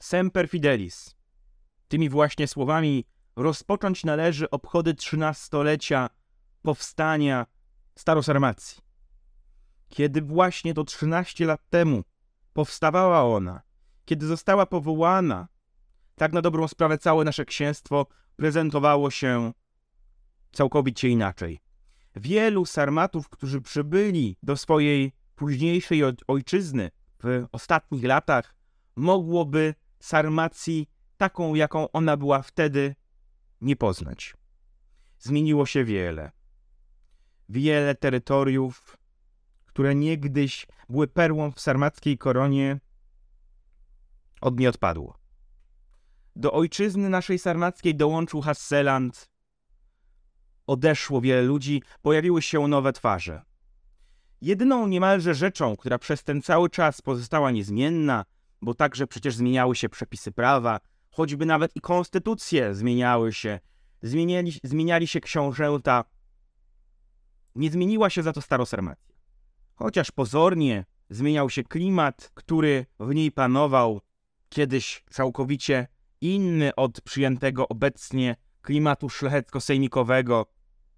Semper Fidelis. Tymi właśnie słowami rozpocząć należy obchody 13-lecia powstania Starosarmacji. Kiedy właśnie to 13 lat temu powstawała ona, kiedy została powołana, tak na dobrą sprawę całe nasze księstwo prezentowało się całkowicie inaczej. Wielu Sarmatów, którzy przybyli do swojej późniejszej ojczyzny w ostatnich latach, mogłoby Sarmacji taką, jaką ona była wtedy, nie poznać. Zmieniło się wiele. Wiele terytoriów, które niegdyś były perłą w sarmackiej koronie, od niej odpadło. Do ojczyzny naszej sarmackiej dołączył Hasseland. Odeszło wiele ludzi, pojawiły się nowe twarze. Jedyną niemalże rzeczą, która przez ten cały czas pozostała niezmienna, bo także przecież zmieniały się przepisy prawa, choćby nawet i konstytucje zmieniały się, zmieniali się książęta, nie zmieniła się za to Starosarmacja. Chociaż pozornie zmieniał się klimat, który w niej panował, kiedyś całkowicie inny od przyjętego obecnie klimatu szlachecko-sejmikowego,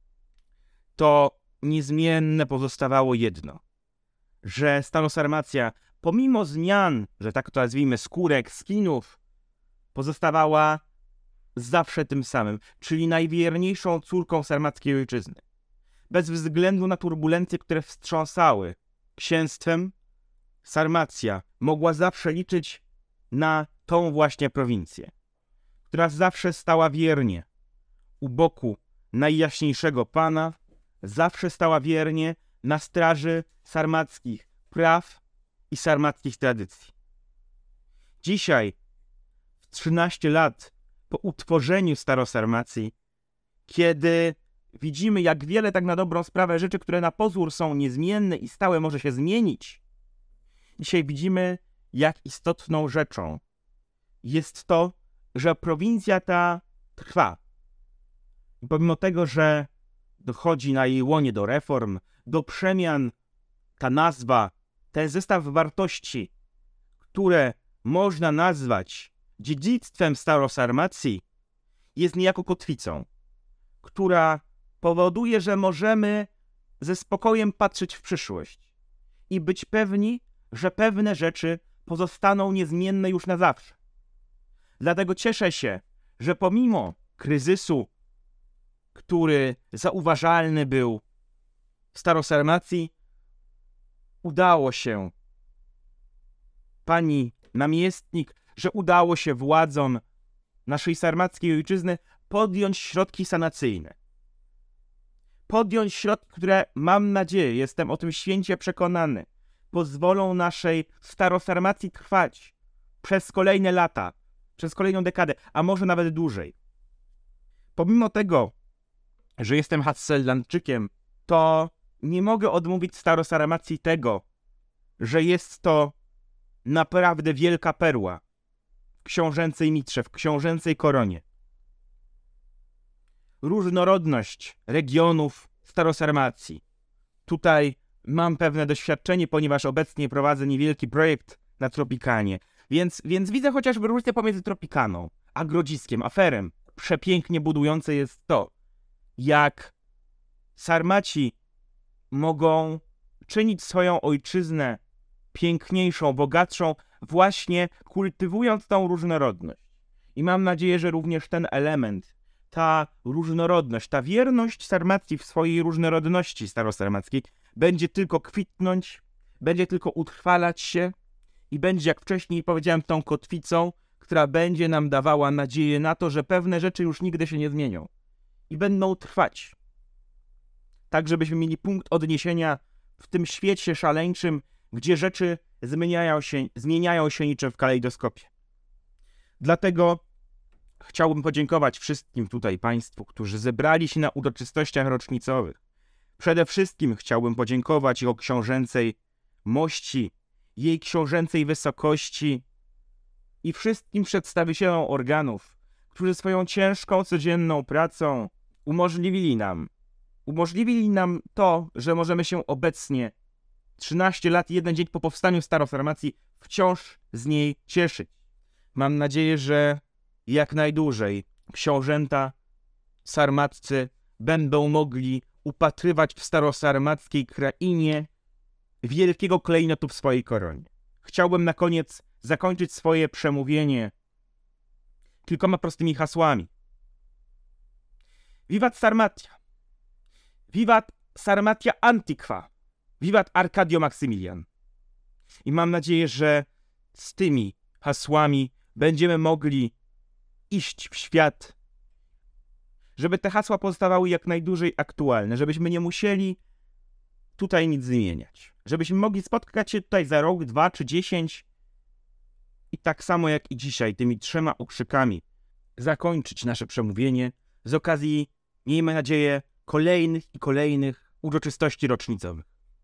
to niezmienne pozostawało jedno, że Starosarmacja, pomimo zmian, że tak to nazwijmy, skórek, skinów, pozostawała zawsze tym samym, czyli najwierniejszą córką sarmackiej ojczyzny. Bez względu na turbulencje, które wstrząsały księstwem, Sarmacja mogła zawsze liczyć na tą właśnie prowincję, która zawsze stała wiernie u boku najjaśniejszego pana, zawsze stała wiernie na straży sarmackich praw i sarmackich tradycji. Dzisiaj, w 13 lat po utworzeniu Starosarmacji, kiedy widzimy, jak wiele tak na dobrą sprawę rzeczy, które na pozór są niezmienne i stałe, może się zmienić, dzisiaj widzimy, jak istotną rzeczą jest to, że prowincja ta trwa. I pomimo tego, że dochodzi na jej łonie do reform, do przemian, ta nazwa, ten zestaw wartości, które można nazwać dziedzictwem Starosarmacji, jest niejako kotwicą, która powoduje, że możemy ze spokojem patrzeć w przyszłość i być pewni, że pewne rzeczy pozostaną niezmienne już na zawsze. Dlatego cieszę się, że pomimo kryzysu, który zauważalny był w Starosarmacji, udało się pani namiestnik, że udało się władzom naszej sarmackiej ojczyzny podjąć środki sanacyjne. Podjąć środki, które, mam nadzieję, jestem o tym święcie przekonany, pozwolą naszej Starosarmacji trwać przez kolejne lata, przez kolejną dekadę, a może nawet dłużej. Pomimo tego, że jestem Hassellandczykiem, to nie mogę odmówić Starosarmacji tego, że jest to naprawdę wielka perła w książęcej mitrze, w książęcej koronie. Różnorodność regionów Starosarmacji. Tutaj mam pewne doświadczenie, ponieważ obecnie prowadzę niewielki projekt na Tropikanie, więc widzę chociażby różnicę pomiędzy Tropikaną a Grodziskiem, a Ferem. Przepięknie budujące jest to, jak Sarmaci mogą czynić swoją ojczyznę piękniejszą, bogatszą, właśnie kultywując tą różnorodność. I mam nadzieję, że również ten element, ta różnorodność, ta wierność Sarmacji w swojej różnorodności starosarmackiej będzie tylko kwitnąć, będzie tylko utrwalać się i będzie, jak wcześniej powiedziałem, tą kotwicą, która będzie nam dawała nadzieję na to, że pewne rzeczy już nigdy się nie zmienią i będą trwać. Tak, żebyśmy mieli punkt odniesienia w tym świecie szaleńczym, gdzie rzeczy zmieniają się niczym w kalejdoskopie. Dlatego chciałbym podziękować wszystkim tutaj Państwu, którzy zebrali się na uroczystościach rocznicowych. Przede wszystkim chciałbym podziękować Jego książęcej mości, jej książęcej wysokości i wszystkim przedstawicielom organów, którzy swoją ciężką, codzienną pracą umożliwili nam to, że możemy się obecnie, 13 lat i 1 dzień po powstaniu Starosarmacji, wciąż z niej cieszyć. Mam nadzieję, że jak najdłużej książęta sarmaccy będą mogli upatrywać w starosarmackiej krainie wielkiego klejnotu w swojej koronie. Chciałbym na koniec zakończyć swoje przemówienie kilkoma prostymi hasłami. Vivat Sarmatia! Vivat Sarmatia Antiqua! Vivat Arcadio Maximilian! I mam nadzieję, że z tymi hasłami będziemy mogli iść w świat, żeby te hasła pozostawały jak najdłużej aktualne, żebyśmy nie musieli tutaj nic zmieniać. Żebyśmy mogli spotkać się tutaj za rok, 2 czy 10 i tak samo jak i dzisiaj tymi 3 okrzykami zakończyć nasze przemówienie z okazji, miejmy nadzieję, kolejnych i kolejnych uroczystości rocznicowych.